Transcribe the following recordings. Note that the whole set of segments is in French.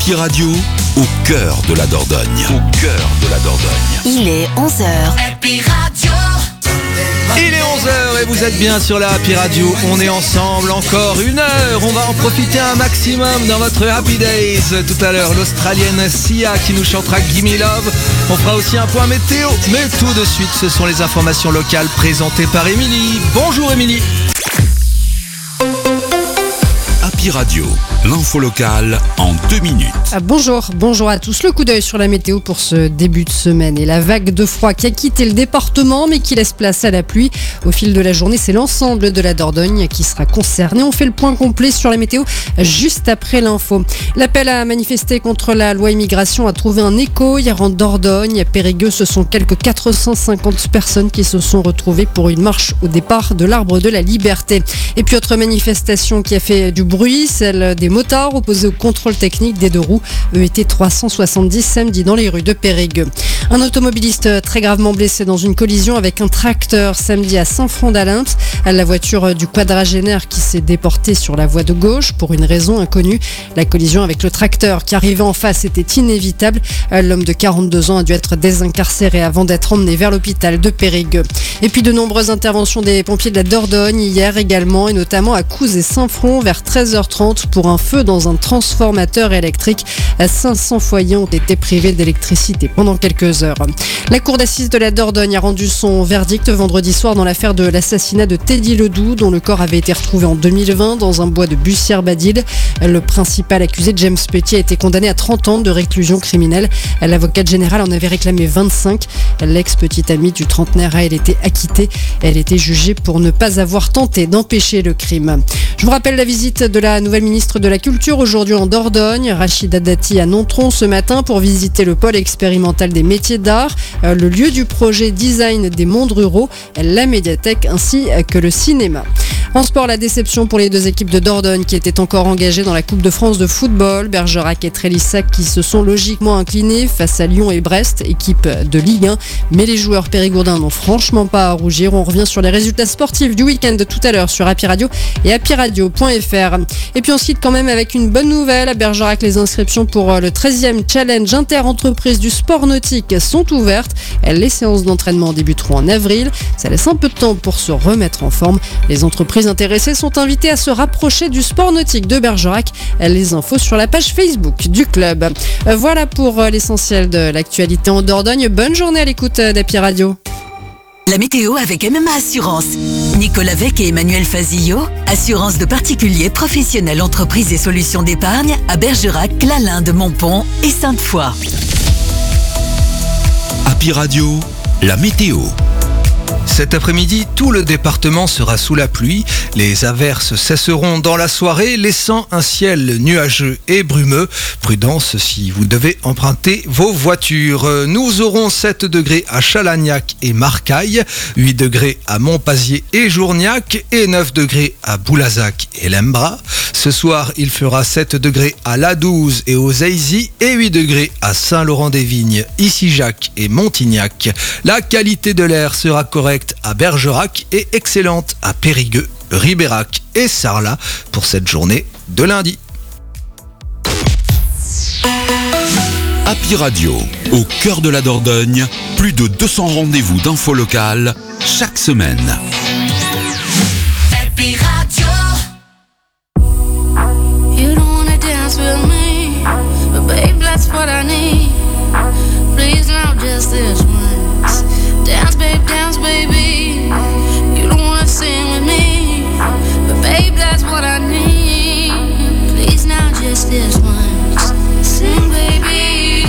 Happy Radio, au cœur de la Dordogne. Au cœur de la Dordogne. Il est 11h. Happy Radio. Il est 11h et vous êtes bien sur la Happy Radio. On est ensemble encore une heure. On va en profiter un maximum dans votre Happy Days. Tout à l'heure, l'Australienne Sia qui nous chantera Gimme Love. On fera aussi un point météo. Mais tout de suite, ce sont les informations locales présentées par Émilie. Bonjour Émilie. Happy Radio, l'info locale en 2 minutes. Bonjour à tous. Le coup d'œil sur la météo pour ce début de semaine et la vague de froid qui a quitté le département mais qui laisse place à la pluie. Au fil de la journée, c'est l'ensemble de la Dordogne qui sera concerné. On fait le point complet sur la météo juste après l'info. L'appel à manifester contre la loi immigration a trouvé un écho hier en Dordogne. À Périgueux, ce sont quelques 450 personnes qui se sont retrouvées pour une marche au départ de l'Arbre de la Liberté. Et puis autre manifestation qui a fait du bruit, celle des motards opposés au contrôle technique des deux roues. Eux étaient 370 samedi dans les rues de Périgueux. Un automobiliste très gravement blessé dans une collision avec un tracteur samedi à Saint-Front-d'Alint. La voiture du quadragénaire qui s'est déportée sur la voie de gauche pour une raison inconnue. La collision avec le tracteur qui arrivait en face était inévitable. L'homme de 42 ans a dû être désincarcéré avant d'être emmené vers l'hôpital de Périgueux. Et puis de nombreuses interventions des pompiers de la Dordogne hier également et notamment à Couze et Saint-Front vers 13h30 pour un feu dans un transformateur électrique. 500 foyers ont été privés d'électricité pendant quelques heures. La cour d'assises de la Dordogne a rendu son verdict vendredi soir dans l'affaire de l'assassinat de Teddy Ledoux, dont le corps avait été retrouvé en 2020 dans un bois de Bussière-Badil. Le principal accusé, James Petit, a été condamné à 30 ans de réclusion criminelle. L'avocate générale en avait réclamé 25. L'ex-petite amie du trentenaire a, elle, été acquittée. Elle était jugée pour ne pas avoir tenté d'empêcher le crime. Je vous rappelle la visite de la nouvelle ministre de la Culture aujourd'hui en Dordogne, Rachida Dati à Nontron ce matin pour visiter le pôle expérimental des métiers d'art, le lieu du projet design des mondes ruraux, la médiathèque ainsi que le cinéma. En sport, la déception pour les deux équipes de Dordogne qui étaient encore engagées dans la Coupe de France de football. Bergerac et Trélissac qui se sont logiquement inclinés face à Lyon et Brest, équipe de Ligue 1. Mais les joueurs périgourdins n'ont franchement pas à rougir. On revient sur les résultats sportifs du week-end tout à l'heure sur Happy Radio et happyradio.fr. Et puis on se quitte quand même avec une bonne nouvelle. À Bergerac, les inscriptions pour le 13e challenge inter-entreprise du sport nautique sont ouvertes. Les séances d'entraînement débuteront en avril. Ça laisse un peu de temps pour se remettre en forme. Les entreprises intéressées sont invitées à se rapprocher du sport nautique de Bergerac. Les infos sur la page Facebook du club. Voilà pour l'essentiel de l'actualité en Dordogne. Bonne journée à l'écoute d'Happy Radio. La météo avec MMA Assurance. Nicolas Vec et Emmanuel Fazillo. Assurance de particuliers, professionnels, entreprises et solutions d'épargne à Bergerac, Lalinde, Montpont et Sainte-Foy. Happy Radio, la météo. Cet après-midi, tout le département sera sous la pluie. Les averses cesseront dans la soirée, laissant un ciel nuageux et brumeux. Prudence si vous devez emprunter vos voitures. Nous aurons 7 degrés à Chalagnac et Marcaille, 8 degrés à Montpazier et Journiac et 9 degrés à Boulazac et Lembras. Ce soir, il fera 7 degrés à Ladouze et aux Aisy et 8 degrés à Saint-Laurent-des-Vignes, Issy-Jacques et Montignac. La qualité de l'air sera correcte à Bergerac et excellente à Périgueux, Ribérac et Sarlat pour cette journée de lundi. Happy Radio, au cœur de la Dordogne, plus de 200 rendez-vous d'infos locales chaque semaine. Happy Radio. You don't wanna dance with me, but babe, that's what I need. Please now just this once. Dance, baby. You don't wanna sing with me, but babe, that's what I need. Please now just this once. Sing, baby.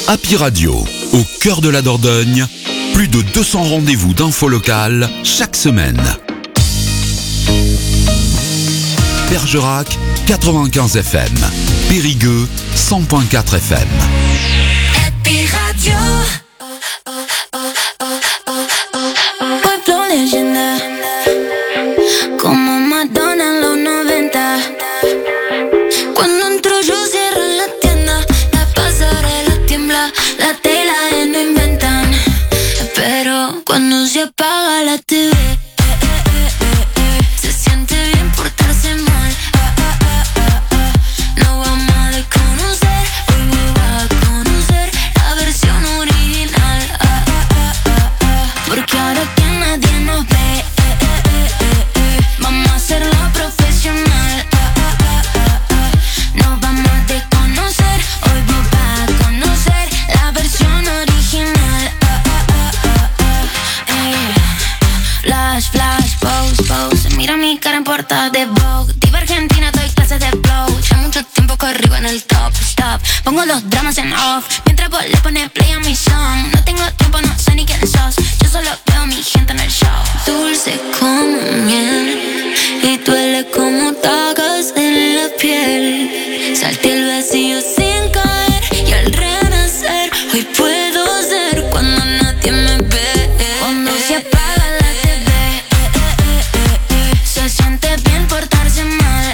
Happy Radio, au cœur de la Dordogne, plus de 200 rendez-vous d'infos locales chaque semaine. Bergerac, 95 FM. Périgueux, 100.4 FM. Happy Radio. Pueblo leyenda, como Madonna en los 90. Cuando entro yo cierro la tienda, la pasarela tiembla, la tela no inventan. Pero cuando se apaga la TV, se siente bien portarse mal. No vamos a desconocer, hoy va a conocer la versión original. Porque ahora que nadie nos ve, vamos a hacerlo profesional. Nos vamos a desconocer, hoy va a conocer la versión original. Flash, flash, pose, pose. Mira mi cara en portada de Vogue. Diva argentina, doy clases de flow. Ya mucho tiempo corrido en el top, stop. Pongo los dramas en off, mientras vos le pones play a mi song. No tengo tiempo, no sé ni quién sos. Yo solo veo a mi gente en el show. Dulce como miel y duele como dagas en la piel. Salté el vacío sin caer y al renacer hoy puedo ser cuando nadie me ve. Cuando se apaga la TV, se siente bien portarse mal.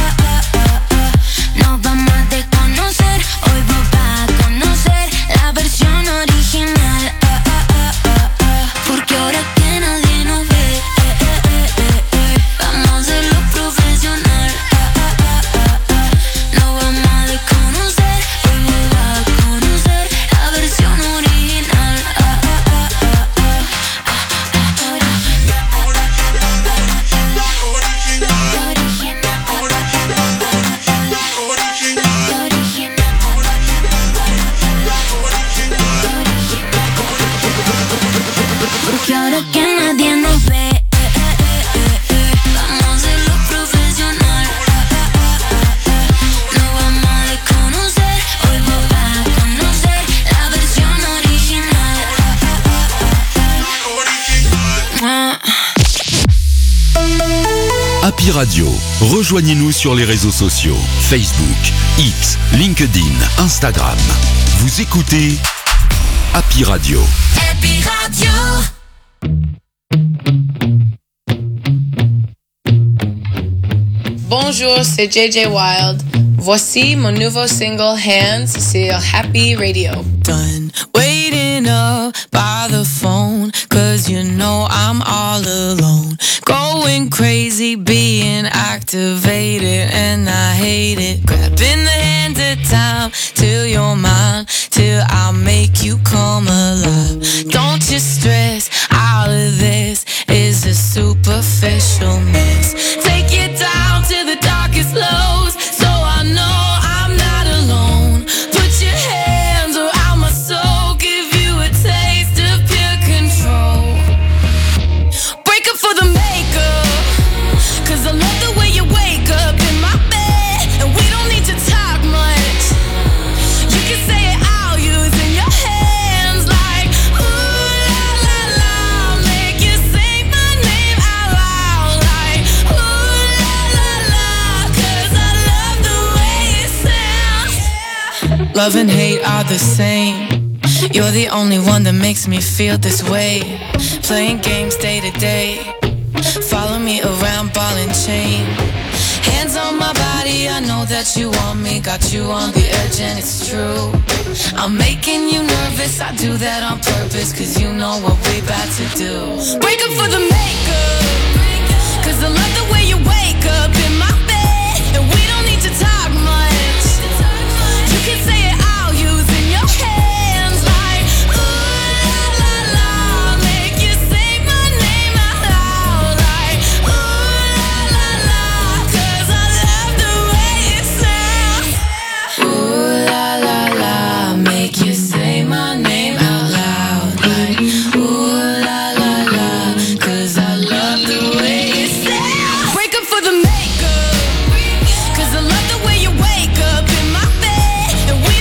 Nos vamos a desconocer, hoy vos vas a conocer la versión original. Porque ahora que nadie nos ve, vamos a hacerlo profesional. Nos vamos a desconocer, hoy vos vas a conocer la versión original. Porque ahora que nadie nos ve, vamos a hacerlo profesional. No vamos a desconocer, hoy vos vas a conocer la versión original. Happy Radio, rejoignez-nous sur les réseaux sociaux, Facebook, X, LinkedIn, Instagram. Vous écoutez Happy Radio. Happy Radio. Bonjour, c'est JJ Wild. Voici mon nouveau single Hands sur Happy Radio. Done waiting up by the phone, 'cause you know I'm all alone. Going crazy, being activated, and I hate it. Grabbing the hand of time till you're mine, till I make you come alive. Don't you stress, all of this is a superficial mess. Take you down to the darkest lows, so I know I'm not alone. Put your hands around my soul, give you a taste of pure control. Break up for the makeup, 'cause I love the way you wake up in my bed, and we don't need to talk much. You can say it all using your hands, like ooh la la la, make you sing my name out loud, like ooh la la la, 'cause I love the way it sounds. Love and hate are the same. You're the only one that makes me feel this way. Playing games day to day, follow me around, ball and chain. Hands on my body, I know that you want me. Got you on the edge and it's true. I'm making you nervous, I do that on purpose, 'cause you know what we about to do. Break up for the makeup, 'cause I love the way you wake up in my bed, and we don't need to talk much. You can say it all using your hands, like ooh la la la, make you sing my name out loud, like ooh la la la, 'cause I love the way it sounds. Ooh la la la, make you say my name out loud, like ooh la la la, 'cause I love the way it sounds. Break up for the makeup, 'cause I love the way you wake up in my bed, and we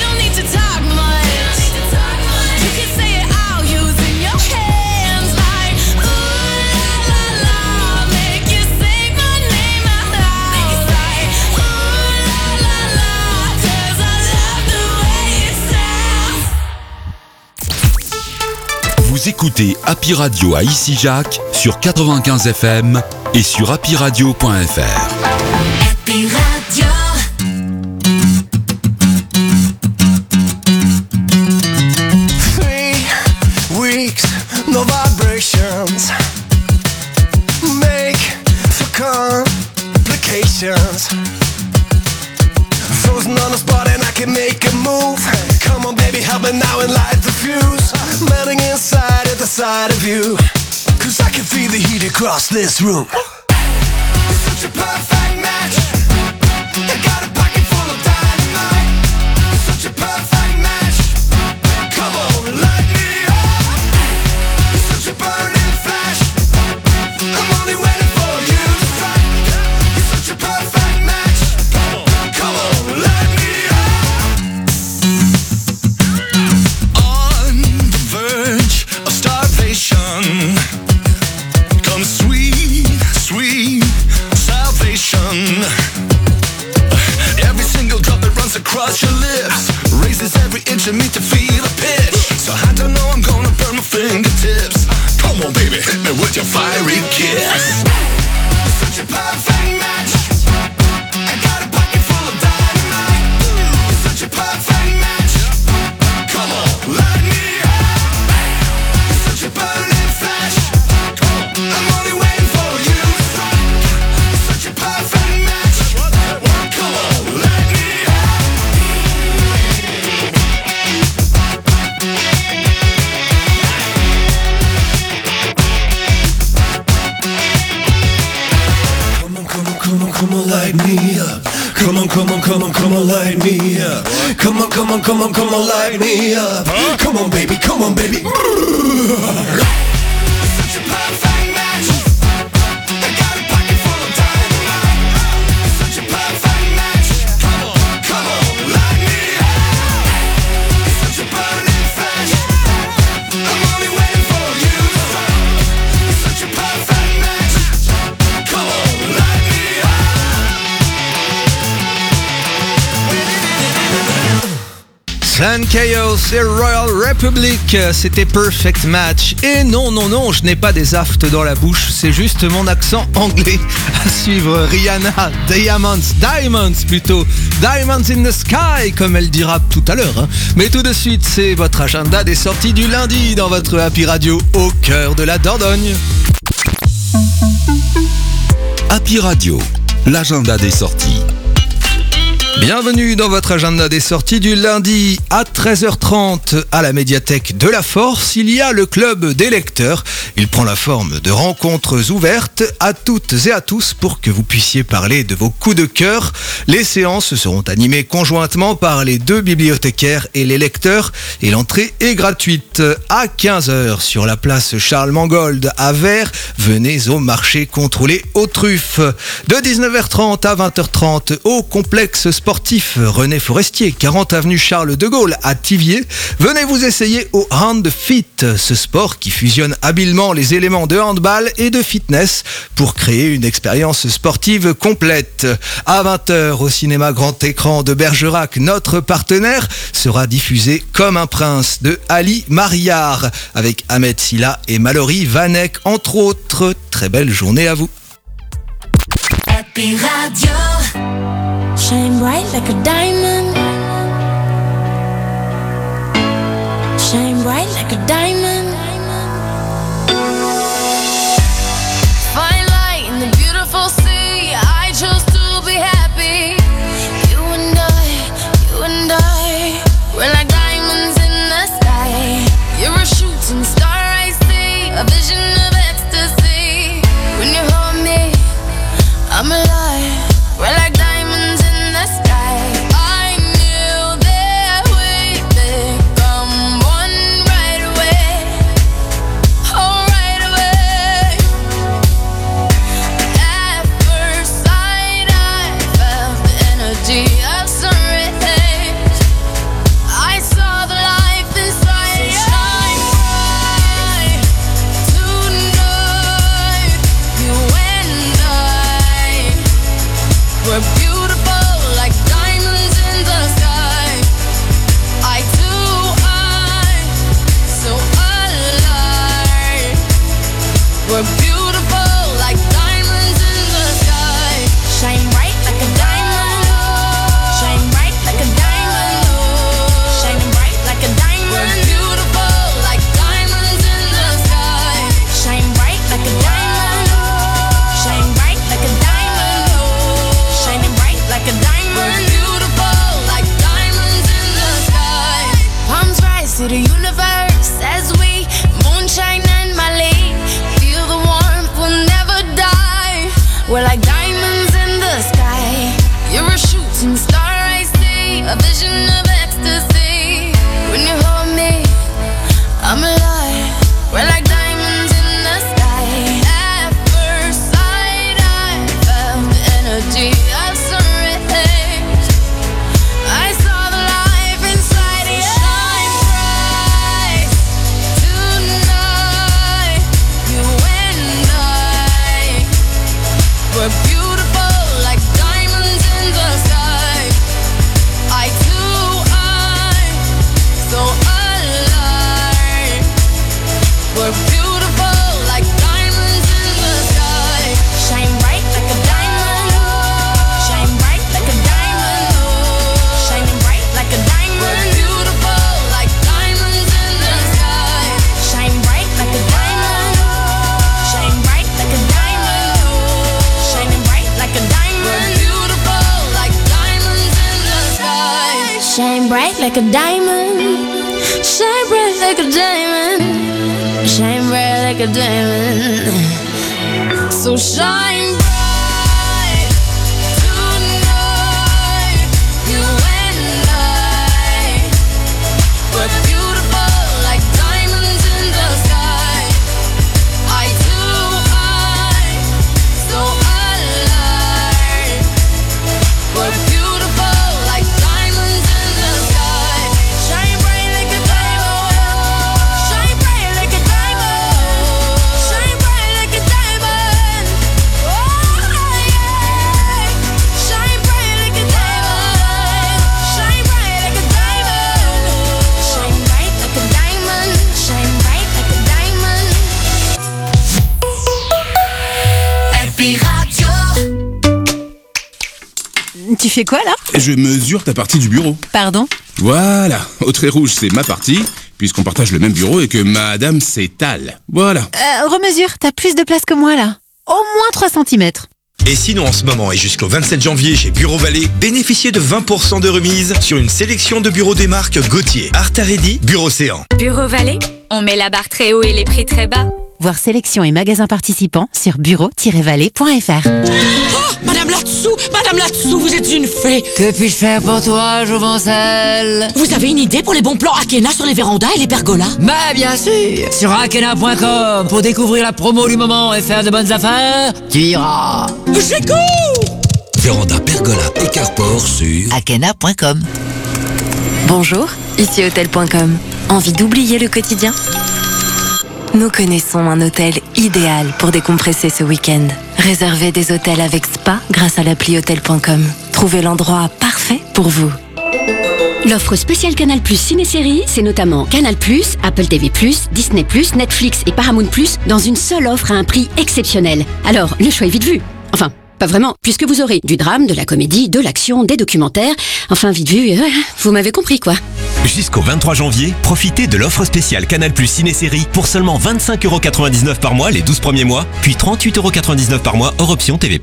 Vous écoutez Happy Radio à Issy-Jacques sur 95 FM et sur happyradio.fr. Happy Radio. 3 weeks, no vibrations. Make for complications. Frozen on the spot and I can make a move. Come on baby, help me now and light the fuse. Melting inside at the sight of you. Cause I can feel the heat across this room. Such a perfect match. I got a pocket full of dynamite. Such a perfect match. Come on, light me up. Such a burning flash. I'm only waiting for you to strike. You're such a perfect match. Come on, light me up. On the verge of starvation comes sweet, sweet salvation. Every single drop that runs across your lips raises every inch of me to feel a pitch. So I don't know, I'm gonna burn my fingertips. Come on baby, hit me with your fiery kiss. Such a perfect match. I got a pocket full of dynamite. Such a perfect match. Come on, light me up. Such a burning flash. I'm only waiting for you to strike. Such a perfect match. Come on, light me up. Come on, light me up. Come on, light me up. Come on, light me up. Come on, baby, come on, baby. Such a perfect match. I got a pocket full of dynamite. Such a perfect match. Come on, light me up. Such a burning flash. I'm only waiting for you to strike. Such a perfect match. Come on, light me up. Slan Chaos et Royal Republic, c'était Perfect Match. Et non, je n'ai pas des aftes dans la bouche, c'est juste mon accent anglais. À suivre Rihanna, Diamonds in the Sky, comme elle dira tout à l'heure. Mais tout de suite, c'est votre agenda des sorties du lundi dans votre Happy Radio au cœur de la Dordogne. Happy Radio, l'agenda des sorties. Bienvenue dans votre agenda des sorties du lundi à 13h30 à la médiathèque de la Force. Il y a le club des lecteurs. Il prend la forme de rencontres ouvertes à toutes et à tous pour que vous puissiez parler de vos coups de cœur. Les séances seront animées conjointement par les 2 bibliothécaires et les lecteurs et l'entrée est gratuite. À 15h sur la place Charles Mangold à Vers, venez au marché contrôlé aux truffes. De 19h30 à 20h30 au complexe sportif René Forestier, 40 avenue Charles de Gaulle à Thiviers. Venez vous essayer au Hand Fit, ce sport qui fusionne habilement les éléments de handball et de fitness pour créer une expérience sportive complète. À 20h au cinéma grand écran de Bergerac, notre partenaire, sera diffusé Comme un prince de Ali Mariard avec Ahmed Silla et Mallory Vanek entre autres. Très belle journée à vous. Happy Radio. Shine bright like a diamond. Shine bright like a diamond. Fine light in the beautiful sea. I chose to be happy. You and I, we're like diamonds in the sky. You're a shooting star I see, a vision of ecstasy. When you hold me, I'm alive. We're like diamonds in the sky. I knew that we'd become one right away. We're beautiful like diamonds in the sky. Shine bright like a diamond. Shine bright like a diamond. Shining bright like a diamond. We're beautiful like diamonds in the sky. Shine bright like a diamond. Shine bright like a diamond. Shining bright like a diamond. We're beautiful like diamonds in the sky. Shine bright like a diamond. Shine bright like a diamond. Shine bright like a diamond. So shine bright tonight. You and I. We're beautiful like diamonds in the sky. Eye to eye, so alive. We're beautiful like diamonds in the sky. Shine bright like a diamond. Shine bright like a diamond. Shine bright like a diamond. Oh yeah. Shine bright like a diamond. Shine bright like a diamond. Shine bright like a diamond. Shine bright like a diamond. Happy Radio. Tu fais quoi là? Je mesure ta partie du bureau. Pardon? Voilà, au trait rouge c'est ma partie, puisqu'on partage le même bureau et que madame s'étale. Voilà. Remesure, t'as plus de place que moi là. Au moins 3 cm. Et sinon, en ce moment et jusqu'au 27 janvier chez Bureau Vallée, bénéficiez de 20% de remise sur une sélection de bureaux des marques Gauthier, Artaredi, Bureau Océan. Bureau Vallée, on met la barre très haut et les prix très bas. Voir sélection et magasins participants sur bureau-vallée.fr. Madame là-dessous, vous êtes une fée. Que puis-je faire pour toi, Jouvencel? Vous avez une idée pour les bons plans Akena sur les vérandas et les pergolas? Bah bien sûr. Sur akena.com pour découvrir la promo du moment et faire de bonnes affaires, tu iras. J'écoute. Véranda, pergola et carport sur akena.com. Bonjour, ici hôtel.com. Envie d'oublier le quotidien? Nous connaissons un hôtel idéal pour décompresser ce week-end. Réservez des hôtels avec spa grâce à l'appli hôtel.com. Trouvez l'endroit parfait pour vous. L'offre spéciale Canal+ Ciné-Série, c'est notamment Canal+, Apple TV+, Disney+, Netflix et Paramount+, dans une seule offre à un prix exceptionnel. Alors, le choix est vite vu. Enfin, pas vraiment, puisque vous aurez du drame, de la comédie, de l'action, des documentaires. Enfin, vite vu, vous m'avez compris quoi. Jusqu'au 23 janvier, profitez de l'offre spéciale Canal+ Ciné-Série pour seulement 25,99€ par mois les 12 premiers mois, puis 38,99€ par mois hors option TV+.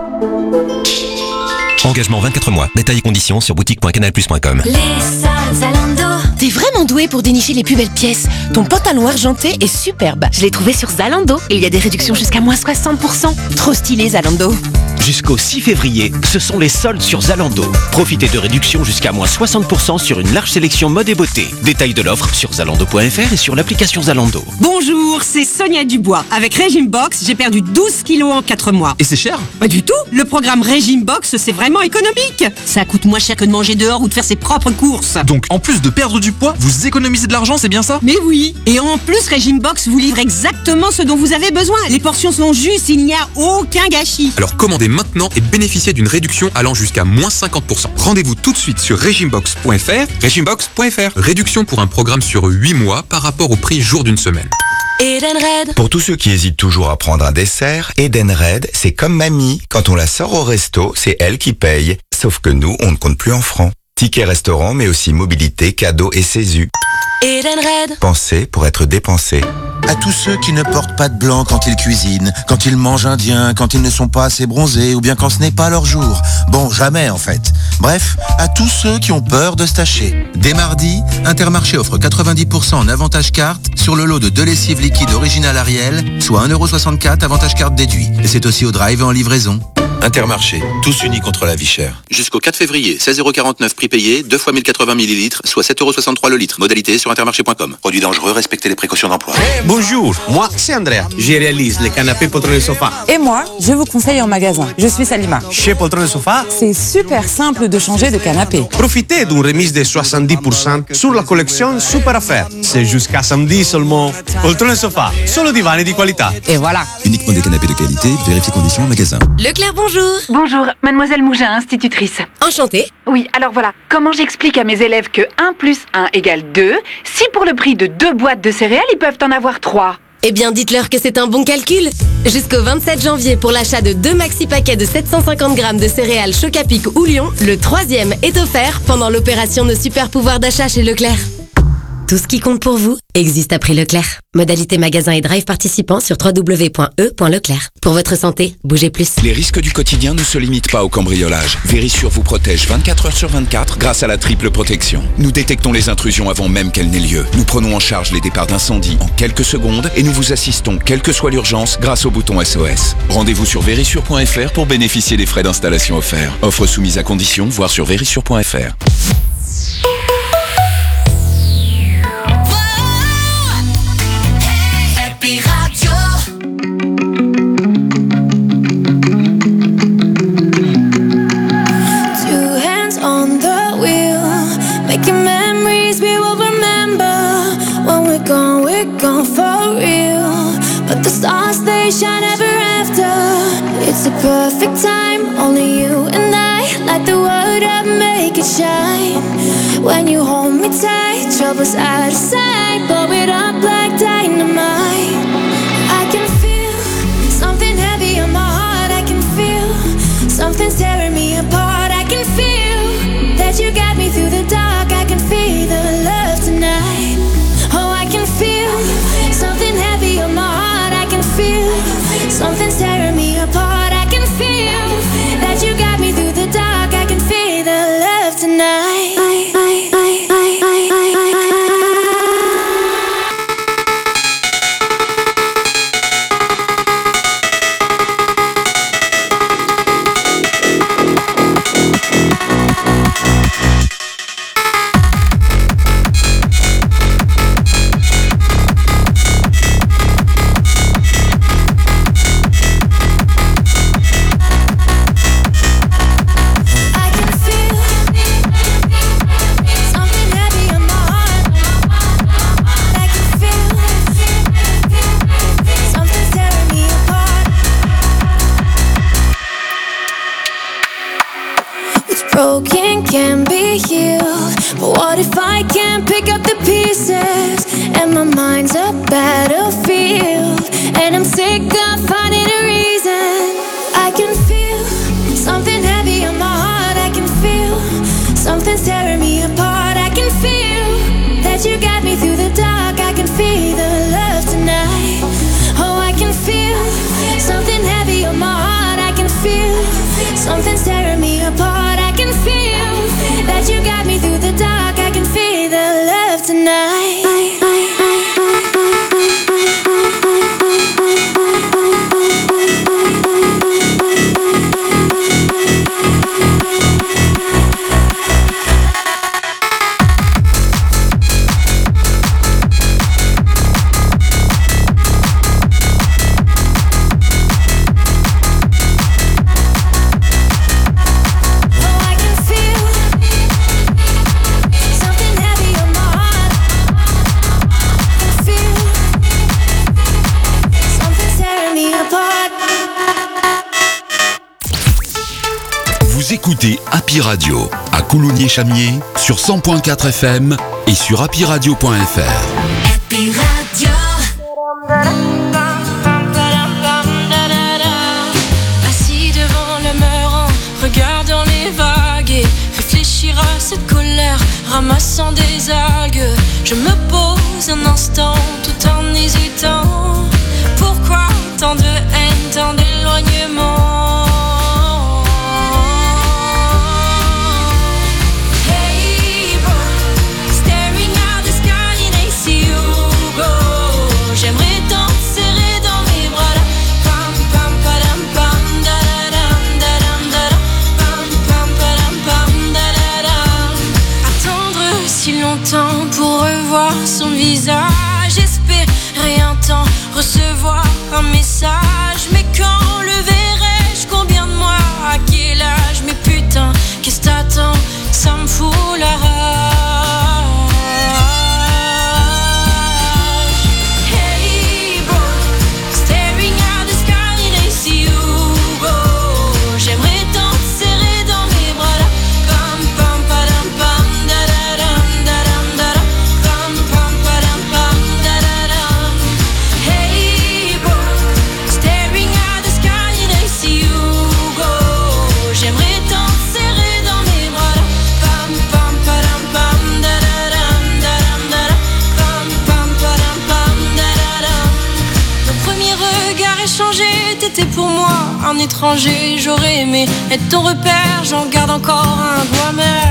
Engagement 24 mois. Détails et conditions sur boutique.canalplus.com. Les soldes Zalando. T'es vraiment doué pour dénicher les plus belles pièces. Ton pantalon argenté est superbe. Je l'ai trouvé sur Zalando et il y a des réductions jusqu'à moins 60%. Trop stylé Zalando. Jusqu'au 6 février, ce sont les soldes sur Zalando. Profitez de réductions jusqu'à moins 60% sur une large sélection mode et beauté. Détails de l'offre sur zalando.fr et sur l'application Zalando. Bonjour, c'est Sonia Dubois. Avec Régime Box, j'ai perdu 12 kilos en 4 mois. Et c'est cher? Pas du tout. Le programme Régime Box, c'est vraiment économique. Ça coûte moins cher que de manger dehors ou de faire ses propres courses. Donc, en plus de perdre du poids, vous économisez de l'argent, c'est bien ça? Mais oui. Et en plus, Régime Box vous livre exactement ce dont vous avez besoin. Les portions sont justes, il n'y a aucun gâchis. Alors commandez maintenant et bénéficiez d'une réduction allant jusqu'à moins 50%. Rendez-vous tout de suite sur regimebox.fr. Regimebox.fr. Réduction pour un programme sur 8 mois par rapport au prix jour d'une semaine. Edenred. Pour tous ceux qui hésitent toujours à prendre un dessert, Edenred, c'est comme mamie. Quand on la sort au resto, c'est elle qui paye. Sauf que nous, on ne compte plus en francs. Tickets restaurant, mais aussi mobilité, cadeaux et CESU. Edenred. Pensez pour être dépensé. À tous ceux qui ne portent pas de blanc quand ils cuisinent, quand ils mangent indien, quand ils ne sont pas assez bronzés ou bien quand ce n'est pas leur jour. Bon, jamais en fait. Bref, à tous ceux qui ont peur de se tacher. Dès mardi, Intermarché offre 90% en avantage carte sur le lot de 2 lessives liquides originales Ariel, soit 1,64€ avantage carte déduit. Et c'est aussi au drive et en livraison. Intermarché, tous unis contre la vie chère. Jusqu'au 4 février, 16,49€ prix payé, 2 fois 1080 ml, soit 7,63€ le litre. Modalité sur intermarché.com. Produit dangereux, respectez les précautions d'emploi. Bonjour, moi c'est Andrea. Je réalise les canapés Poltron et Sofa. Et moi, je vous conseille en magasin. Je suis Salima. Chez Poltron et Sofa, c'est super simple de changer de canapé. Profitez d'une remise de 70% sur la collection Super Affaires. C'est jusqu'à samedi seulement. Poltron et Sofa, solo divani di qualità. Et voilà. Uniquement des canapés de qualité, vérifiez conditions en magasin. Leclerc, bonjour. Bonjour, mademoiselle Mougin, institutrice. Enchantée. Oui, alors voilà, comment j'explique à mes élèves que 1 + 1 = 2, si pour le prix de 2 boîtes de céréales, ils peuvent en avoir 3? Eh bien, dites-leur que c'est un bon calcul. Jusqu'au 27 janvier, pour l'achat de 2 maxi paquets de 750 grammes de céréales Chocapic ou Lion, le 3e est offert pendant l'opération de super pouvoir d'achat chez Leclerc. Tout ce qui compte pour vous existe à prix Leclerc. Modalité magasin et drive participant sur www.e.leclerc. Pour votre santé, bougez plus. Les risques du quotidien ne se limitent pas au cambriolage. Vérissure vous protège 24 heures sur 24 grâce à la triple protection. Nous détectons les intrusions avant même qu'elles n'aient lieu. Nous prenons en charge les départs d'incendie en quelques secondes et nous vous assistons, quelle que soit l'urgence, grâce au bouton SOS. Rendez-vous sur vérissure.fr pour bénéficier des frais d'installation offerts. Offre soumise à condition, voir sur vérissure.fr. Shine ever after. It's a perfect time. Only you and I light the world up, make it shine. When you hold me tight, troubles out of sight, blow it up like dynamite. I can feel something heavy on my heart. I can feel something's tearing me apart. I can feel that you got me through the dark. I can feel the love tonight. Oh, I can feel something heavy on my heart. Something's tearing me apart. I can feel that you got me through the dark. I can feel the love tonight. Broken can be healed, but what if I can't pick up the pieces? And my mind's a battlefield, and I'm sick of finding a reason. I can feel something heavy on my heart. I can feel something's tearing me apart. I can feel that you got me through the dark. I can feel the love tonight. Oh, I can feel something heavy on my heart. I can feel something's tearing me apart. I can feel that you got me through the dark. I can feel the love tonight. Écoutez Happy Radio à Coulommiers-Chamiers sur 100.4 FM et sur happyradio.fr. Happy Radio. Assis devant le mur en regardant les vagues et réfléchir à cette colère ramassant des algues. Je me pose un instant tout en hésitant. Pourquoi tant de haine, tant d'éloignement? Pour revoir son visage, espérer un temps recevoir un message. Mais quand le verrai-je, combien de mois, à quel âge? Mais putain, qu'est-ce que t'attends? Ça me fout la rage. Hey bro, staring at the sky and I see you go. J'aimerais tant te serrer dans mes bras là. Pam pam padam pam da da dam da dam da dam. Pam pam padam pam da da dam. Hey regard échangé, t'étais pour moi un étranger. J'aurais aimé être ton repère, j'en garde encore un goût amer.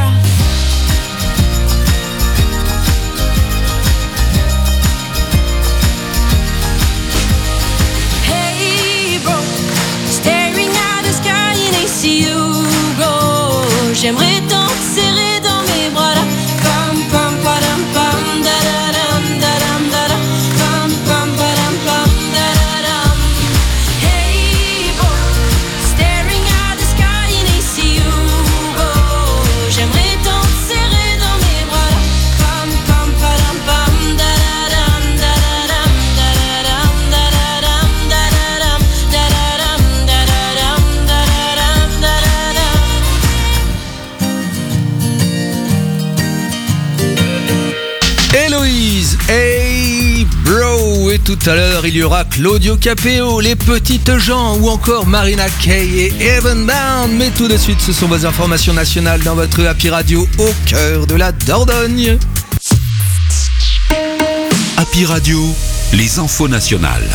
Hey bro, staring at the sky and I see you go. J'aimerais tant te serrer dans mes bras là. Pam pam padam pam da da dam da dam da da. Pam pam padam pam da da dam. Hey boy, staring at the sky and I see you go. J'aimerais tant te serrer dans mes bras là. Pam pam padam pam da da dam da da dam da da dam da da dam da da dam da da dam da da dam da da dam da da dam. Héloïse, hey bro. Et tout à l'heure il y aura Claudio Capéo, Les Petites Gens ou encore Marina Kaye et Evan Bound. Mais tout de suite ce sont vos informations nationales dans votre Happy Radio au cœur de la Dordogne. Happy Radio, les infos nationales.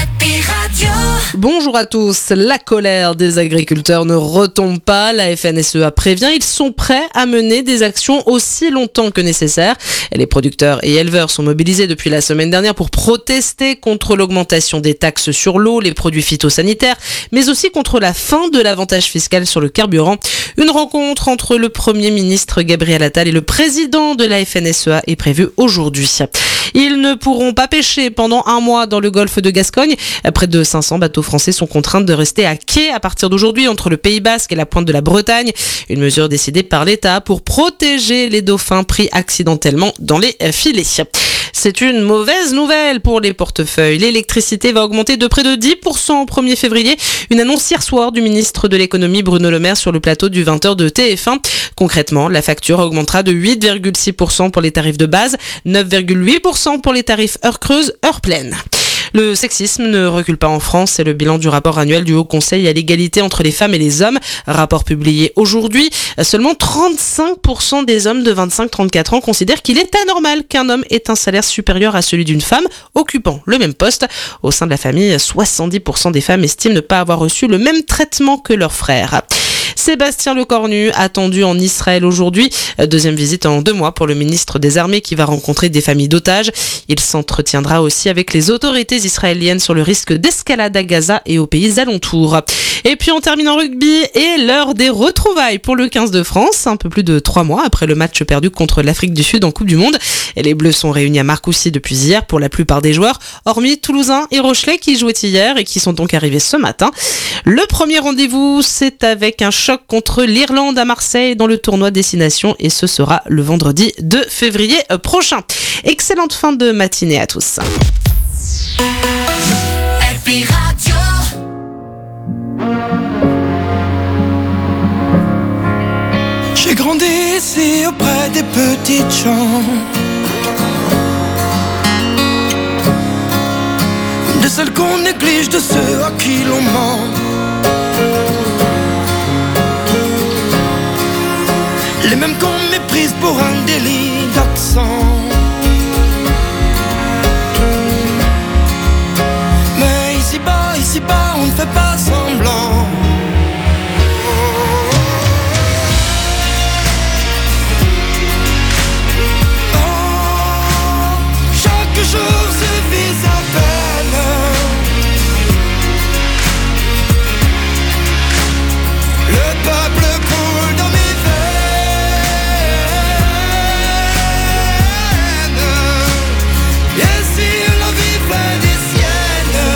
Bonjour à tous. La colère des agriculteurs ne retombe pas. La FNSEA prévient, ils sont prêts à mener des actions aussi longtemps que nécessaire. Les producteurs et éleveurs sont mobilisés depuis la semaine dernière pour protester contre l'augmentation des taxes sur l'eau, les produits phytosanitaires, mais aussi contre la fin de l'avantage fiscal sur le carburant. Une rencontre entre le Premier ministre Gabriel Attal et le président de la FNSEA est prévue aujourd'hui. Ils ne pourront pas pêcher pendant un mois dans le golfe de Gascogne. Près de 500 bateaux français sont contraints de rester à quai à partir d'aujourd'hui entre le Pays Basque et la pointe de la Bretagne. Une mesure décidée par l'État pour protéger les dauphins pris accidentellement dans les filets. C'est une mauvaise nouvelle pour les portefeuilles. L'électricité va augmenter de près de 10% au 1er février. Une annonce hier soir du ministre de l'économie Bruno Le Maire sur le plateau du 20h de TF1. Concrètement, la facture augmentera de 8,6% pour les tarifs de base, 9,8% pour les tarifs heure creuse, heure pleine. Le sexisme ne recule pas en France, c'est le bilan du rapport annuel du Haut Conseil à l'égalité entre les femmes et les hommes. Rapport publié aujourd'hui, seulement 35% des hommes de 25-34 ans considèrent qu'il est anormal qu'un homme ait un salaire supérieur à celui d'une femme occupant le même poste. Au sein de la famille, 70% des femmes estiment ne pas avoir reçu le même traitement que leurs frères. Sébastien Lecornu, attendu en Israël aujourd'hui. Deuxième visite en 2 mois pour le ministre des Armées qui va rencontrer des familles d'otages. Il s'entretiendra aussi avec les autorités israéliennes sur le risque d'escalade à Gaza et aux pays alentours. Et puis on termine en rugby et l'heure des retrouvailles pour le 15 de France. Un peu plus de 3 mois après le match perdu contre l'Afrique du Sud en Coupe du Monde. Et les Bleus sont réunis à Marcoussis depuis hier pour la plupart des joueurs, hormis Toulousain et Rochelais qui jouaient hier et qui sont donc arrivés ce matin. Le premier rendez-vous, c'est avec un choc contre l'Irlande à Marseille dans le tournoi Destination et ce sera le vendredi 2 février prochain. Excellente fin de matinée à tous. Happy Radio. J'ai grandi ici auprès des petites gens, de celles qu'on néglige, de ceux à qui l'on ment. Les mêmes qu'on méprise pour un délit d'accent. Mais ici-bas, on ne fait pas semblant. Oh, chaque jour suffit sa peine. Le peuple coule dans mes veines. Et si la vie fait des siennes,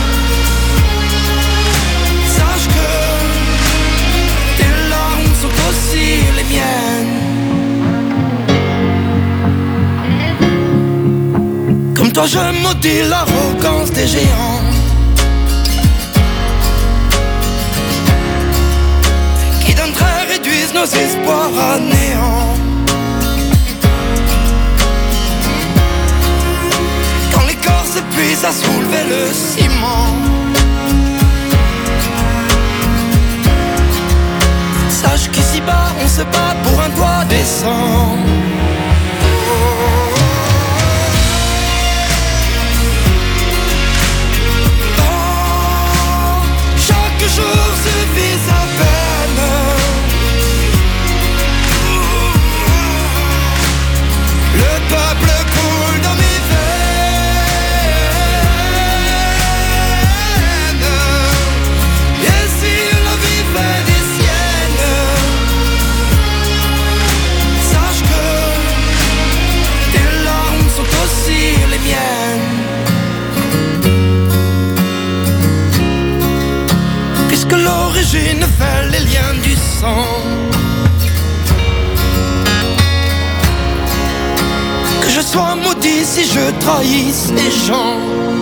sache que tes larmes sont aussi les miennes. Comme toi je maudis l'arrogance des géants qui d'un trait réduisent nos espoirs à néant. Quand les corps s'épuisent à soulever le ciment, sache qu'ici-bas on se bat pour un toit décent. Oh, sang. Que je sois maudit si je trahisse les gens.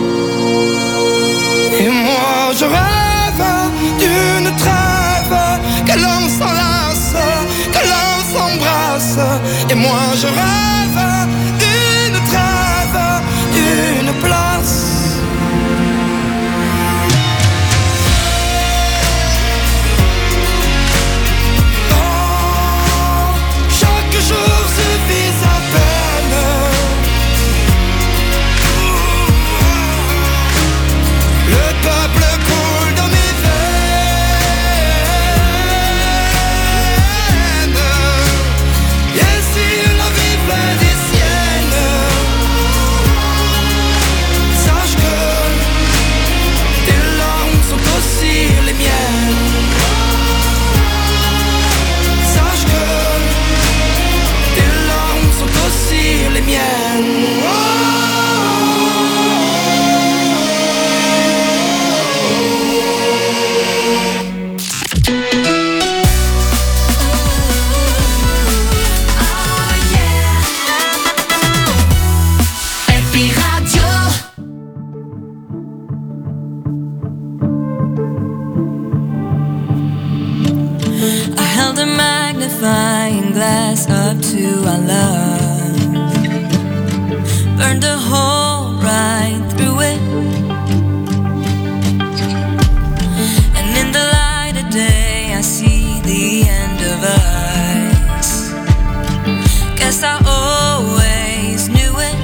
Et moi je rêve d'une trêve, que l'on s'enlace, que l'on s'embrasse. Et moi je rêve d'une trêve, d'une place. Oh, chaque jour suffit à peine. Le peuple coule dans mes veines. Et si la vie fait des siennes, sache que tes larmes sont aussi les miennes. Sache que tes larmes sont aussi les miennes. I held a magnifying glass up to our love, burned a hole right through it, and in the light of day I see the end of us. Guess I always knew it,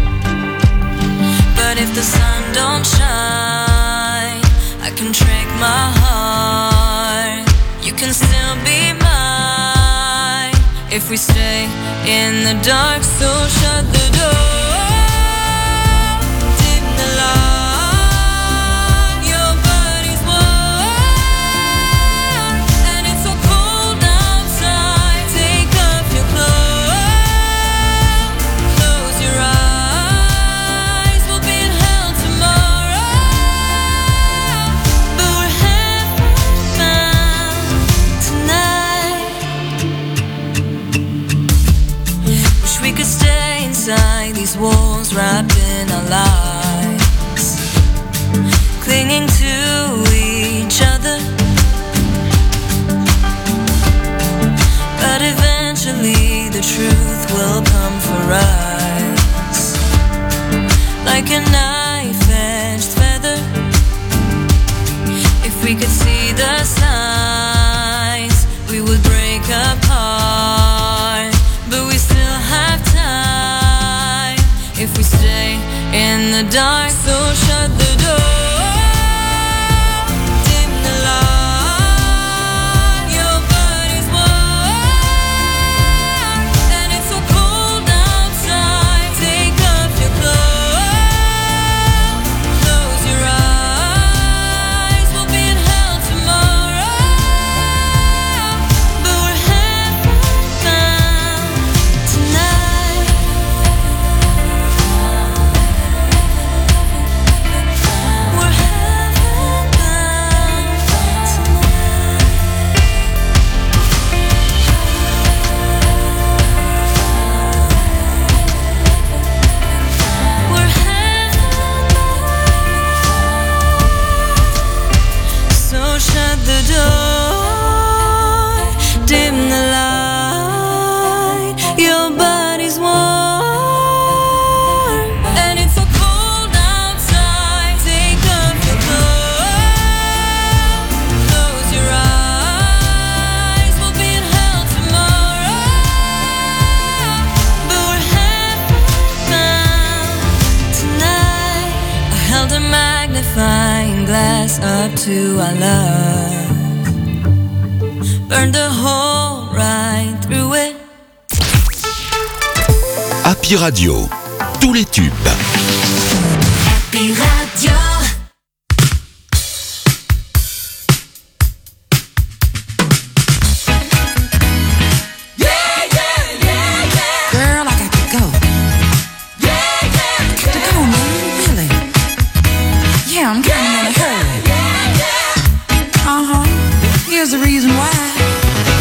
but if the sun don't shine, I can trick my heart. You can still be mine if we stay in the dark. So shut the door, dim the light. Your body's warm, and it's so cold outside. Take off your clothes, close your eyes. We'll be in hell tomorrow, but we're heaven tonight. Wish we could stay inside these walls, wrapped in our lives, clinging to each other. But eventually the truth will come for us, like a knife-edged feather. If we could see the signs, we would break apart. But we still have time if we stay in the dark. So shut the door, dim the light. Your body's warm, and it's so cold outside. Take off your clothes, close your eyes. We'll be in hell tomorrow, but we're heaven tonight. We're heaven tonight. We're heaven. So shut the door, dim the light. Your body's warm, and it's so cold outside. Take off your clothes, close your eyes. We'll be in hell tomorrow, but we're heaven tonight. I held a magnifying glass up to our love, burned a hole right through it. Happy Radio, tous les tubes. Happy Radio. Girl, I got to go. Got to go, man. Really? Yeah, I'm kind of in a hurry. Here's the reason why.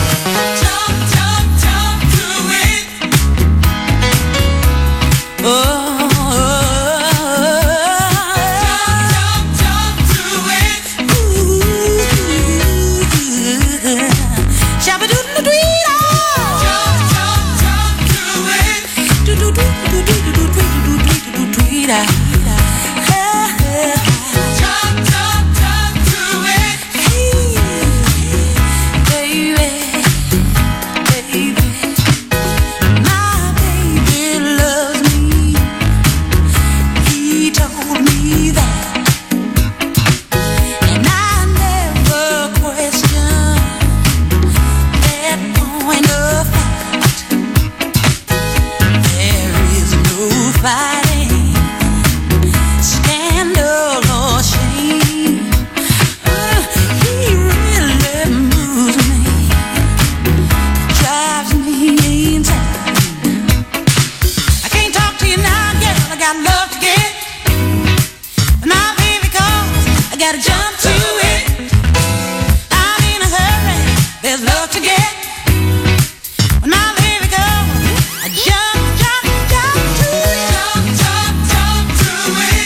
gotta jump to it. I'm in a hurry, there's love to get. When my baby comes, I jump to it. Jump to it.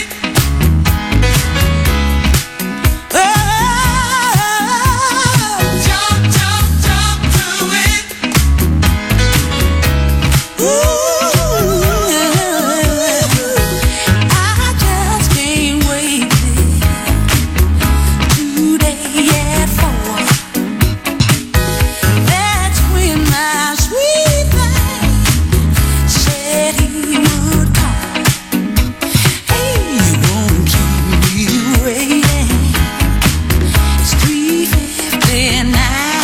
Oh, jump to it. Ooh, I just can't wait today at 4. That's when my sweet man said he would call. Hey, you won't keep me waiting. It's 3:59.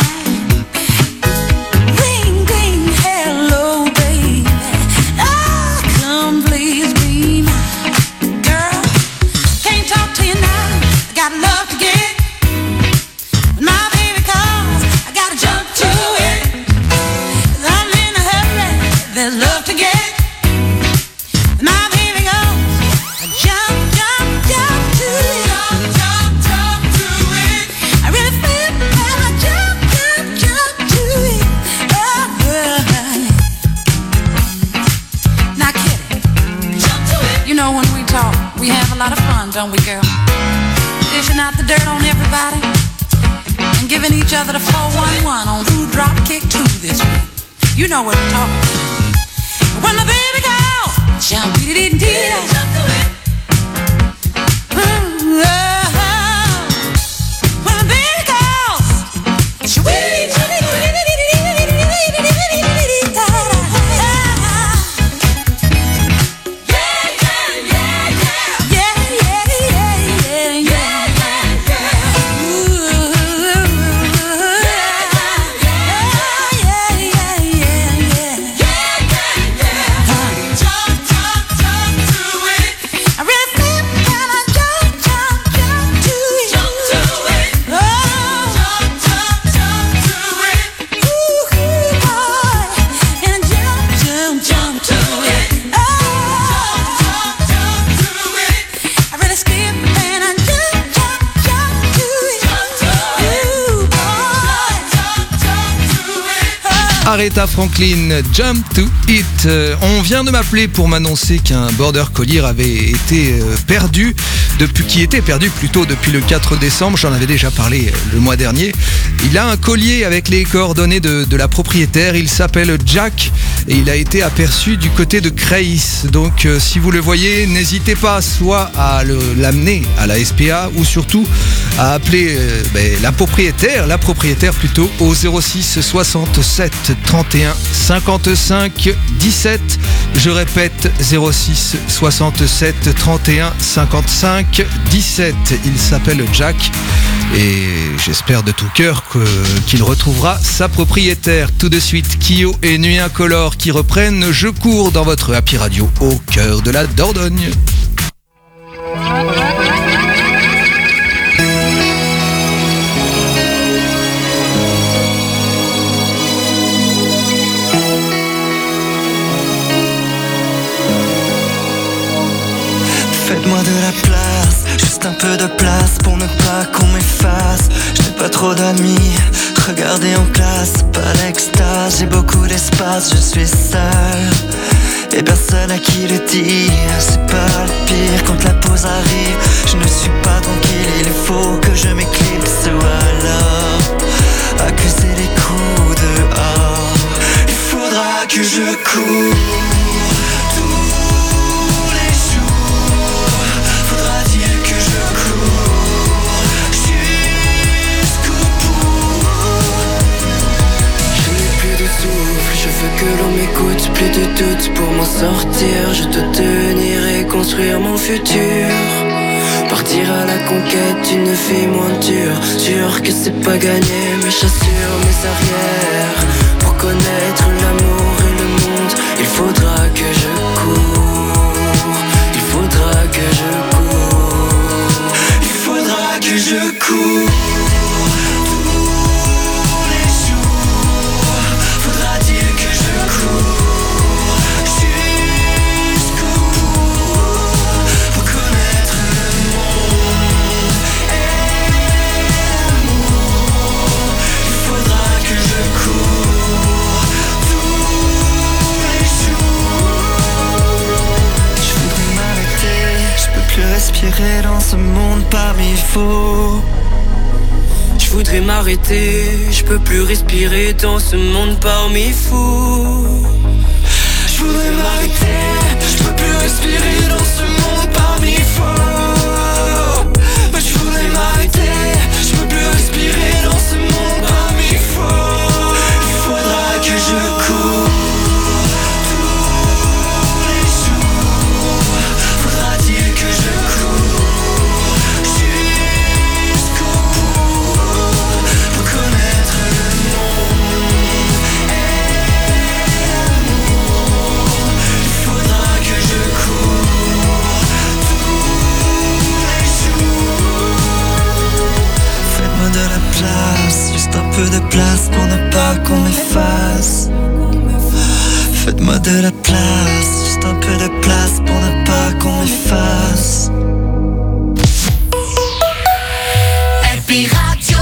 Ring, ring, hello, baby. Oh, come please be mine. Girl, can't talk to you now. I got love to get. When my baby calls, I gotta jump to it. 'Cause I'm in a hurry, there's love to get. When my baby goes, I jump to it. Jump to it. I really feel that I jump to it. Oh, now Kitty, jump to it. You know when we talk, we have a lot of fun, don't we, girl? Dishing out the dirt on everybody and giving each other the 411 on who drop kick to this week. You know what I'm talking about. When the baby calls, jump to it. When the baby calls, it's your Aretha Franklin, Jump to It. On vient de m'appeler pour m'annoncer qu'un border collie avait été perdu, qui était perdu plutôt depuis le 4 décembre. J'en avais déjà parlé le mois dernier. Il a un collier avec les coordonnées de la propriétaire. Il s'appelle Jack et il a été aperçu du côté de Creil. Donc si vous le voyez, n'hésitez pas soit à l'amener à la SPA ou surtout à appeler la propriétaire plutôt au 06 67 31 55 17. Je répète 06 67 31 55 17. Il s'appelle Jack et j'espère de tout cœur qu'il retrouvera sa propriétaire. Tout de suite, Kyo et Nuit Incolore qui reprennent Je cours dans votre Happy Radio au cœur de la Dordogne. Faites-moi de la place, juste un peu de place pour ne pas qu'on m'efface. Je n'ai pas trop d'amis, regardez en classe, pas l'extase. J'ai beaucoup d'espace, je suis seul et personne à qui le dire. C'est pas le pire quand la pause arrive. Je ne suis pas tranquille, il faut que je m'éclipse ou alors accuser les coups dehors. Il faudra que je cours. Je veux que l'on m'écoute, plus de doute pour m'en sortir. Je dois tenir et construire mon futur. Partir à la conquête d'une vie moins dure. Sûr que c'est pas gagné, mais j'assure mes arrières. Pour connaître l'amour et le monde, il faudra que je cours. Il faudra que je cours. Il faudra que je cours. Jusqu'au bout, pour connaître le monde. J'irai dans ce monde parmi faux. Je voudrais m'arrêter, je peux plus respirer dans ce monde parmi fous. Je voudrais m'arrêter, je peux plus respirer dans ce monde parmi faux. Je voudrais m'arrêter, je peux plus respirer dans ce monde parmi faux. Il faudra que je cours tous les jours. Faudra-t-il que je cours jusqu'au bout pour connaître le monde et l'amour. Il faudra que je cours tous les jours. Faites-moi de la place, juste un peu de place pour ne pas qu'on m'efface. Faites-moi de la place, juste un peu de place pour ne pas qu'on m'efface. Happy Radio.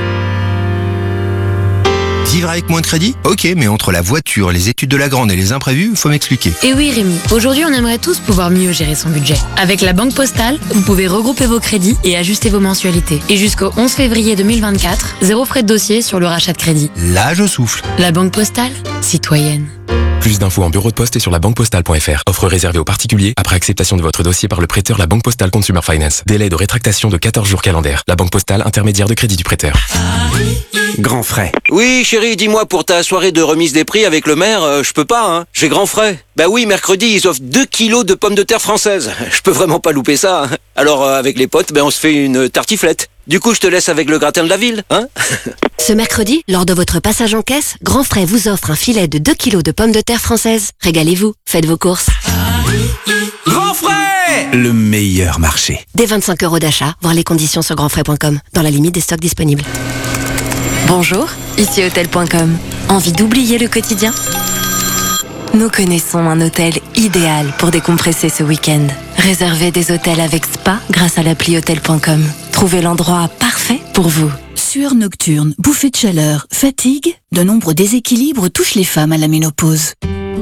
Vivre avec moins de crédit ? Ok, mais entre la voiture, les études de la grande et les imprévus, faut m'expliquer. Et oui Rémi, aujourd'hui on aimerait tous pouvoir mieux gérer son budget. Avec la Banque Postale, vous pouvez regrouper vos crédits et ajuster vos mensualités. Et jusqu'au 11 février 2024, 0 frais de dossier sur le rachat de crédit. Là, je souffle. La Banque Postale, citoyenne. Plus d'infos en bureau de poste et sur labanquepostale.fr. Offre réservée aux particuliers après acceptation de votre dossier par le prêteur La Banque Postale Consumer Finance. Délai de rétractation de 14 jours calendaires. La Banque Postale, intermédiaire de crédit du prêteur. Grand frais. Oui, chérie, dis-moi, pour ta soirée de remise des prix avec le maire, je peux pas, hein. J'ai grand frais. Bah oui, mercredi, ils offrent 2 kilos de pommes de terre françaises. Je peux vraiment pas louper ça, hein. Alors, avec les potes, on se fait une tartiflette. Du coup, je te laisse avec le gratin de la ville, hein. Ce mercredi, lors de votre passage en caisse, Grand Frais vous offre un filet de 2 kilos de pommes de terre françaises. Régalez-vous, faites vos courses. Grand frais! Le meilleur marché. Dès 25 € d'achat, voir les conditions sur grandfrais.com, dans la limite des stocks disponibles. Bonjour, ici Hôtel.com. Envie d'oublier le quotidien ? Nous connaissons un hôtel idéal pour décompresser ce week-end. Réservez des hôtels avec spa grâce à l'appli Hôtel.com. Trouvez l'endroit parfait pour vous. Sueur nocturne, bouffée de chaleur, fatigue, de nombreux déséquilibres touchent les femmes à la ménopause.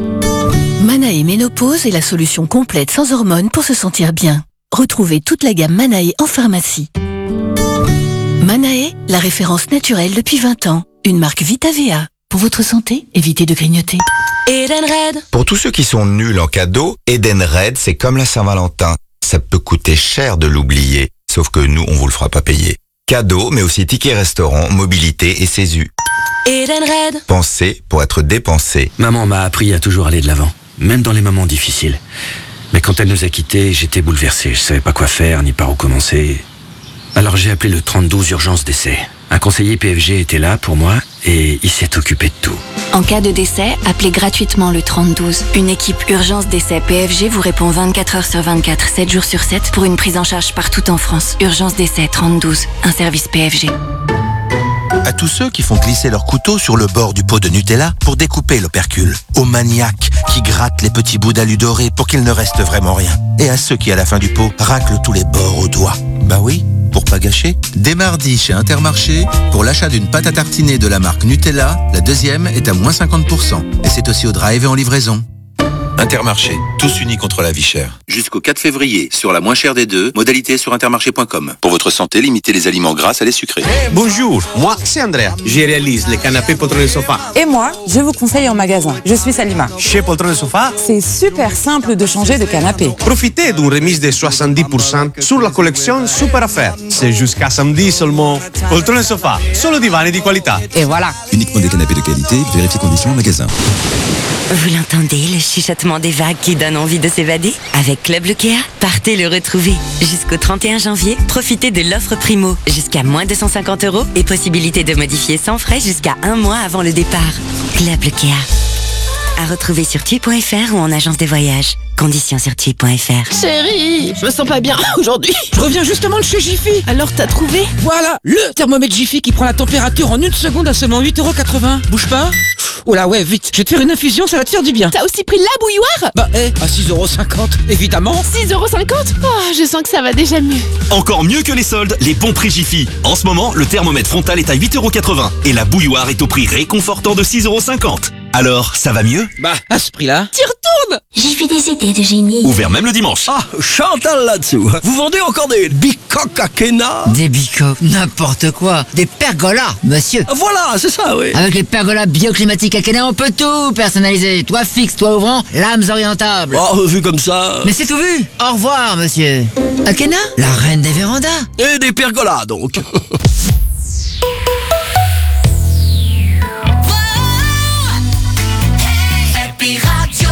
Manae Ménopause est la solution complète sans hormones pour se sentir bien. Retrouvez toute la gamme Manae en pharmacie. Manae, la référence naturelle depuis 20 ans. Une marque Vitavea. Pour votre santé, évitez de grignoter. Edenred. Pour tous ceux qui sont nuls en cadeau, Edenred, c'est comme la Saint-Valentin. Ça peut coûter cher de l'oublier, sauf que nous, on vous le fera pas payer. Cadeau, mais aussi tickets restaurant, mobilité et CESU. Edenred. Penser pour être dépensé. Maman m'a appris à toujours aller de l'avant, même dans les moments difficiles. Mais quand elle nous a quittés, j'étais bouleversé. Je savais pas quoi faire, ni par où commencer. Alors j'ai appelé le 32 urgence décès. Un conseiller PFG était là pour moi et il s'est occupé de tout. En cas de décès, appelez gratuitement le 3012. Une équipe urgence décès PFG vous répond 24 heures sur 24, 7 jours sur 7 pour une prise en charge partout en France. Urgence décès 3012, un service PFG. À tous ceux qui font glisser leur couteau sur le bord du pot de Nutella pour découper l'opercule. Aux maniaques qui grattent les petits bouts d'alu doré pour qu'il ne reste vraiment rien. Et à ceux qui, à la fin du pot, raclent tous les bords au doigt. Bah oui, pour pas gâcher. Dès mardi chez Intermarché, pour l'achat d'une pâte à tartiner de la marque Nutella, la deuxième est à moins 50%. Et c'est aussi au drive et en livraison. Intermarché, tous unis contre la vie chère. Jusqu'au 4 février, sur la moins chère des deux, modalité sur intermarché.com. Pour votre santé, limitez les aliments gras à les sucrés. Bonjour, moi c'est Andrea. Je réalise les canapés poltron et sofa. Et moi, je vous conseille en magasin. Je suis Salima. Chez Poltron et Sofa, c'est super simple de changer de canapé. Profitez d'une remise de 70% sur la collection Super Affaires. C'est jusqu'à samedi seulement. Poltron et Sofa, solo divani di qualità. Et voilà. Uniquement des canapés de qualité, vérifiez conditions en magasin. Vous l'entendez, le chuchotement des vagues qui donne envie de s'évader? Avec Club Lucéa, partez le retrouver. Jusqu'au 31 janvier, profitez de l'offre Primo. Jusqu'à moins 250 € et possibilité de modifier sans frais jusqu'à 1 mois avant le départ. Club Lucéa. À retrouver sur tui.fr ou en agence de voyage. Conditions sur tui.fr. Chérie, je me sens pas bien aujourd'hui. Je reviens justement de chez Jiffy. Alors t'as trouvé? Voilà, le thermomètre Jiffy qui prend la température en 1 seconde à seulement 8,80 €. Bouge pas. Oh là ouais, vite, je vais te faire une infusion, ça va te faire du bien. T'as aussi pris la bouilloire? Bah à 6,50 €, évidemment. 6,50 €? Oh, je sens que ça va déjà mieux. Encore mieux que les soldes, les bons prix Jiffy. En ce moment, le thermomètre frontal est à 8,80 € et la bouilloire est au prix réconfortant de 6,50 €. Alors, ça va mieux? Bah, à ce prix-là. T'y retournes? Bob. J'ai vu des idées de génie. Ouvert même le dimanche. Ah, Chantal là-dessous. Vous vendez encore des bicoques Akena? Des bicoques, n'importe quoi. Des pergolas, monsieur. Voilà, c'est ça, oui. Avec les pergolas bioclimatiques Akena, on peut tout personnaliser. Toit fixe, toit ouvrant, lames orientables. Oh, vu comme ça... Mais c'est tout vu. Au revoir, monsieur. Akena, la reine des vérandas. Et des pergolas, donc. Happy Radio.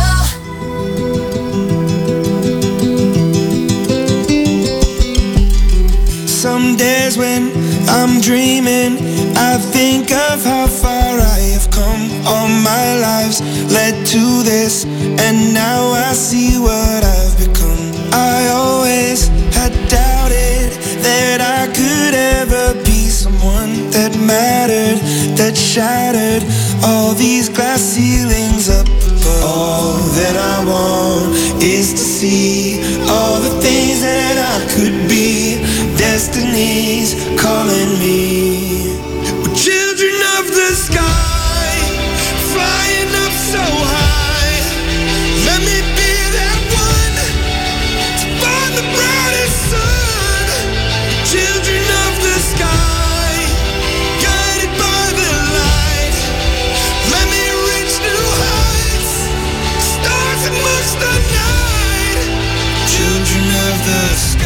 Some days when I'm dreaming, I think of how far I have come. All my lives led to this, and now I see what I've become. I always had doubted that I could ever be someone that mattered, that shattered all these glass ceilings up above. All that I want is to see all the things that I could be. Destiny's calling me. We're children of the sky, flying up so high. Let me be that one to find the brightest sun. Children of the sky, guided by the light. Let me reach new heights, stars amongst the night. Children of the sky.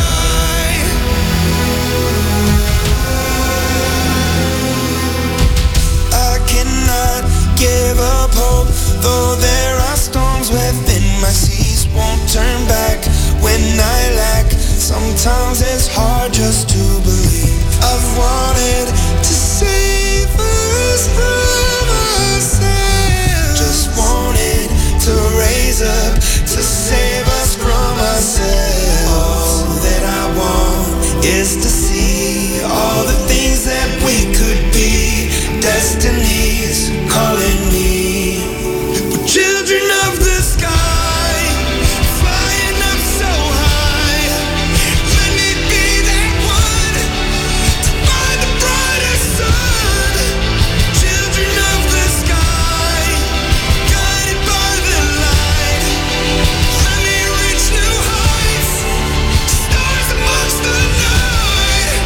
Give up hope, though there are storms within my seas. Won't turn back when I lack. Sometimes it's hard just to believe. I've wanted to save us from ourselves. Just wanted to raise up to save us from ourselves. All that I want is to see all the things that we could be. Destiny's calling me. We're children of the sky, flying up so high. Let me be that one to find the brightest sun. Children of the sky, guided by the light. Let me reach new heights, stars amongst the night.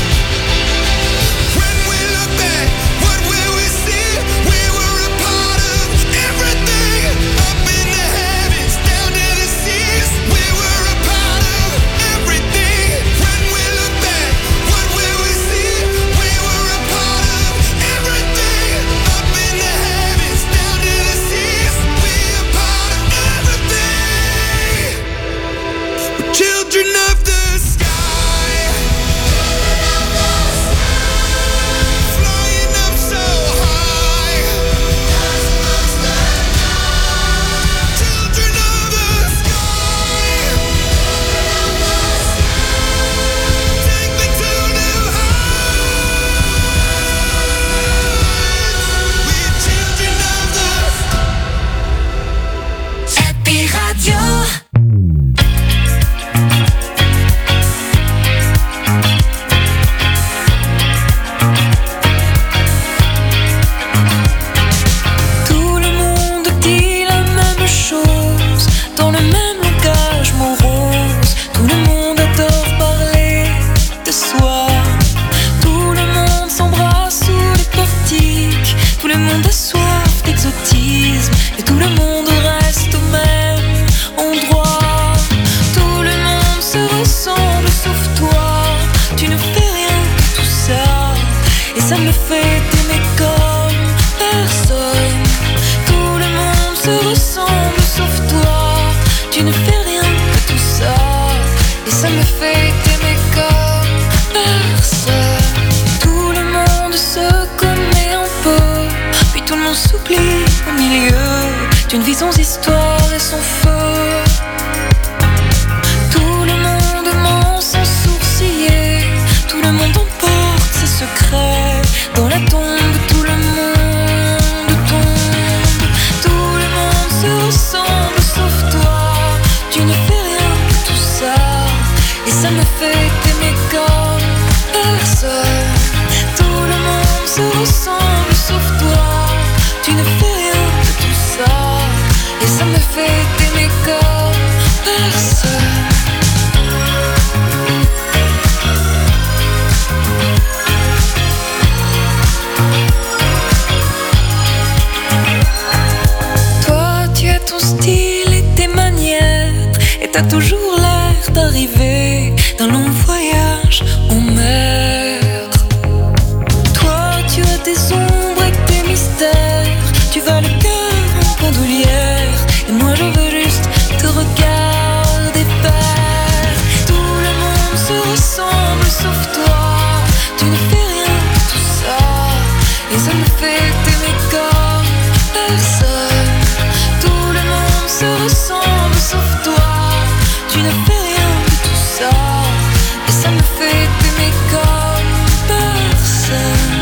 When we look back, what will we see? We were a part of everything, up in the heavens, down to the seas. We were a part of everything. When we look back, what will we see? We were a part of everything, up in the heavens, down to the seas. We a part of everything. We're children of the sky, flying up so high. Children of the sky, take me to new heights. We're children of the Happy Radio. Tout le monde dit la même chose, dans le même langage morose. Tout le monde adore parler de soi. Tout le monde s'embrasse sous les portiques. Tout le monde a soif d'exotisme. Et tout le monde reste au même endroit. Tout le monde se ressemble sauf toi. Tu ne fais rien de tout ça. Et ça me fait t'aimer comme personne. Tout le monde se ressemble sauf toi. Tu ne fais rien de tout ça. Et ça me fait t'aimer comme personne. Tout le monde se connaît un peu, puis tout le monde s'oublie au milieu d'une vie sans histoire et sans feu. Tout le monde ment sans sourciller. Tout le monde emporte ses secrets. Dans la tombe, tout le monde tombe. Tout le monde se ressemble sauf toi. Tu ne fais rien de tout ça. Et ça me fait t'aimer comme personne. Tout le monde se ressemble sauf toi. Tu ne fais rien de tout ça. Et ça me fait t'aimer t'as toujours l'air d'arriver d'un long voyage en mer. Toi, tu as tes ombres et tes mystères, tu vas le cœur en bandoulière, et moi je veux juste te regarder faire. Tout le monde se ressemble sauf toi, tu ne fais rien de tout ça, et ça me fait t'aimer comme personne. Tout le monde se ressemble sauf toi, tu ne fais rien de tout ça, et ça me fait t'aimer comme personne.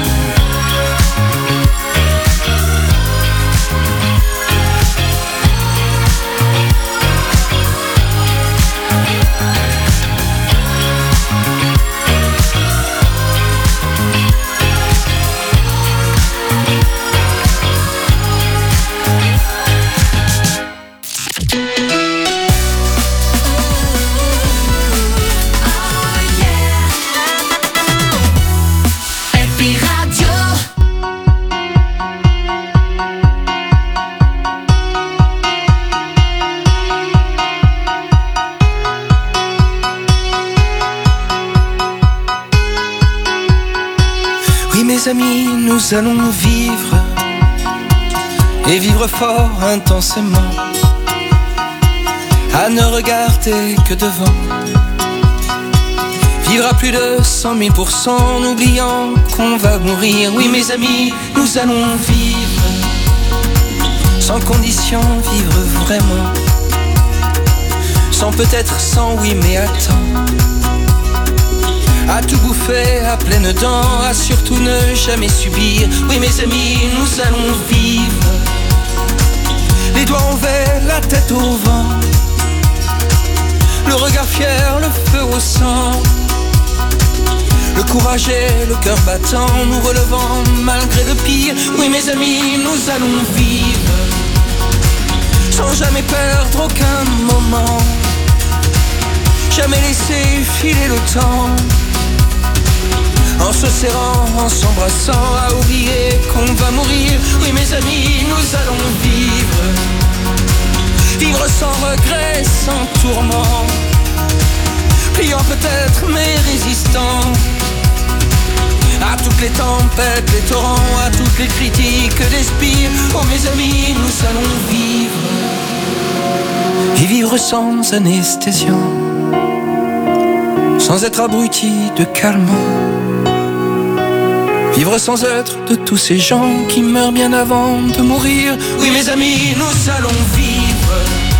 Amis, nous allons vivre et vivre fort intensément, à ne regarder que devant, vivre à plus de 100 000%, n'oubliant qu'on va mourir. Oui mes amis, nous allons vivre sans condition, vivre vraiment, sans peut-être, sans oui mais attends, à tout bouffer à pleines dents, à surtout ne jamais subir. Oui mes amis, nous allons vivre les doigts envers, la tête au vent, le regard fier, le feu au sang, le courage et le cœur battant, nous relevant malgré le pire. Oui mes amis, nous allons vivre sans jamais perdre aucun moment, jamais laisser filer le temps, en se serrant, en s'embrassant, à oublier qu'on va mourir. Oui mes amis, nous allons vivre, vivre sans regret, sans tourment, pliant peut-être mais résistant à toutes les tempêtes, les torrents, à toutes les critiques des spires. Oh mes amis, nous allons vivre, et vivre sans anesthésiant, sans être abruti de calmant, vivre sans être de tous ces gens qui meurent bien avant de mourir. Oui mes amis, nous allons vivre,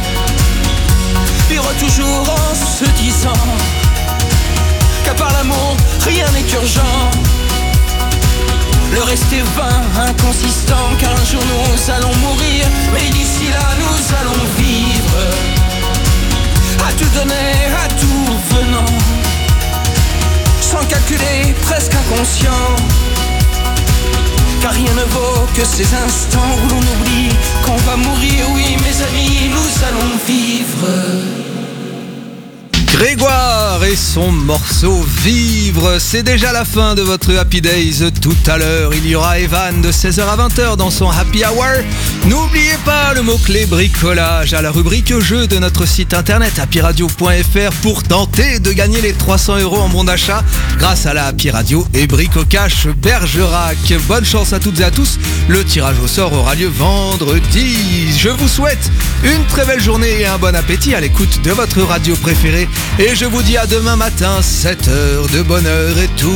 vivre toujours en se disant qu'à part l'amour, rien n'est urgent, le reste est vain, inconsistant, car un jour nous allons mourir. Mais d'ici là nous allons vivre, à tout donner, à tout venant, sans calculer, presque inconscient, car rien ne vaut que ces instants où l'on oublie qu'on va mourir. Oui mes amis, nous allons vivre. Grégoire et son morceau Vivre, c'est déjà la fin de votre Happy Days. Tout à l'heure, il y aura Evan de 16h à 20h dans son Happy Hour. N'oubliez pas le mot-clé bricolage à la rubrique jeu de notre site internet happyradio.fr pour tenter de gagner les 300 € en bon d'achat grâce à la Happy Radio et Brico Cash Bergerac. Bonne chance à toutes et à tous. Le tirage au sort aura lieu vendredi. Je vous souhaite une très belle journée et un bon appétit à l'écoute de votre radio préférée. Et je vous dis à demain matin, 7h de bonheur et tout.